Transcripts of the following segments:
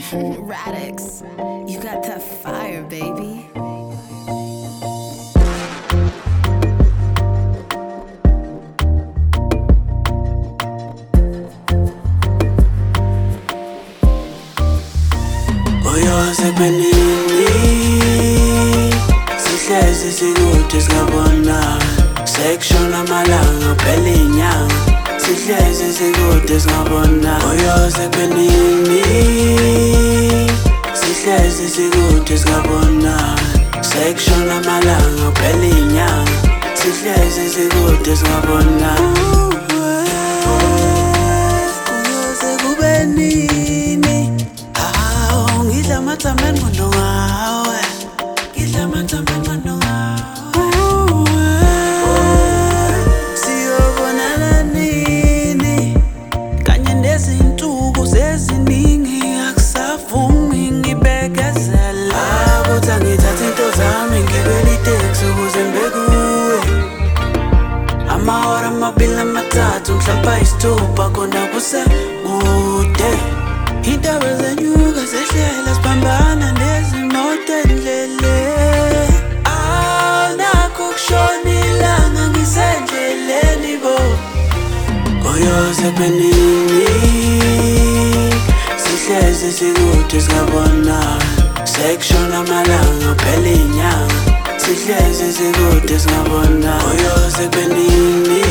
Radix, you got that fire, baby. Uyoze benini sihlezi sikude singabona section amalanga phela inyanga sihlezi sikude singabona uyoze benini sihlezi sikude singabona section amalanga phela inyanga sihlezi sikude singabona uyoze kubenini ngidla mathameni ngondo ngawe ngidla mathameni ngondo ngawe siyobonana nini kanye nezinsuku seziningi akusavumi ngibekezela kodwa ngithatha into zami ngibele iteksi ukuze mbekuwe amahora amabili amathathu mhlawumbe isithupha khona kusekude Indaba zenyuka sehlela sibambana nezimoto endleleni Awunakho ukushona ilanga ngisendleleni bo Uyoze benini sihlezi sikude singabona section amalanga phela inyanga sihlezi sikude singabona Uyoze benini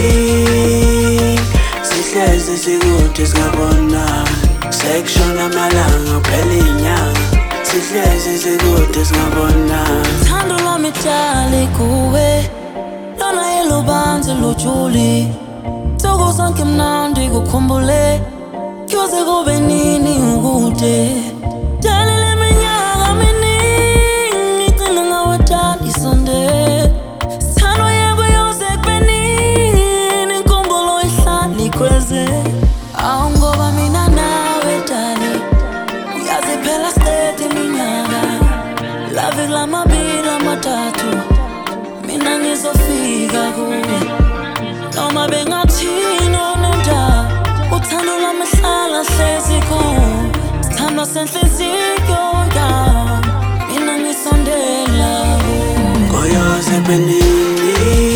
sihlezi sikude singabona section amalanga phela inyanga sihlezi sikude singabona Thando lwami tshali kuwe lona yelubanzi lujuli Nsuku zonke mnandi kukhumbule kuyoze kube nini ukude Dalile minyaka miningi ngicina ngawe tali sonde Sithando yakho yoze kube nini inkumbulo ihlala ikweze Awu ngoba mina nawe dali uyaziphela steady minyaka Love lamabili amathathu mina ngizofika kuwe noma bengathini onenda uthando lwami hlala hlezi kuwe sithando senhliziyo yami mina ngisondela kuwe Uyoze benini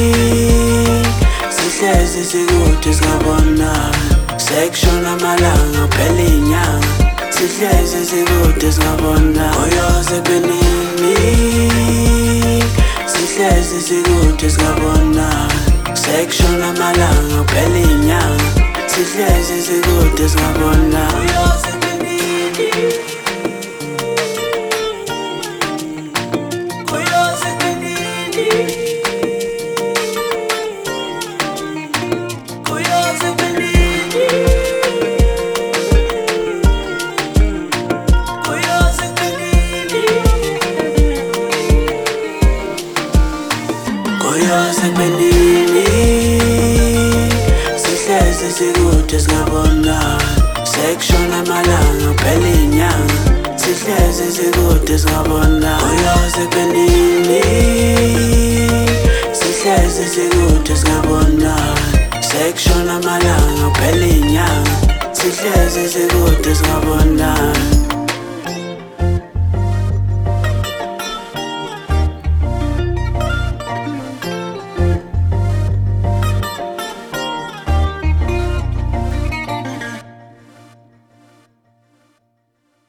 sihlezi sikude singabona section amalanga phela inyanga sihlezi sikude singabona Uyoze benini sihlezi sikude singabona section amalanga phela inyanga sihlezi sikude singabona Uyoze benini Uyoze benini Uyoze benini Uyoze benini Uyoze benini sihlezi sikude singabona section amalanga phela inyanga sihlezi sikude singabona Uyoze benini sihlezi sikude singabona section amalanga phela inyanga sihlezi sikude singabona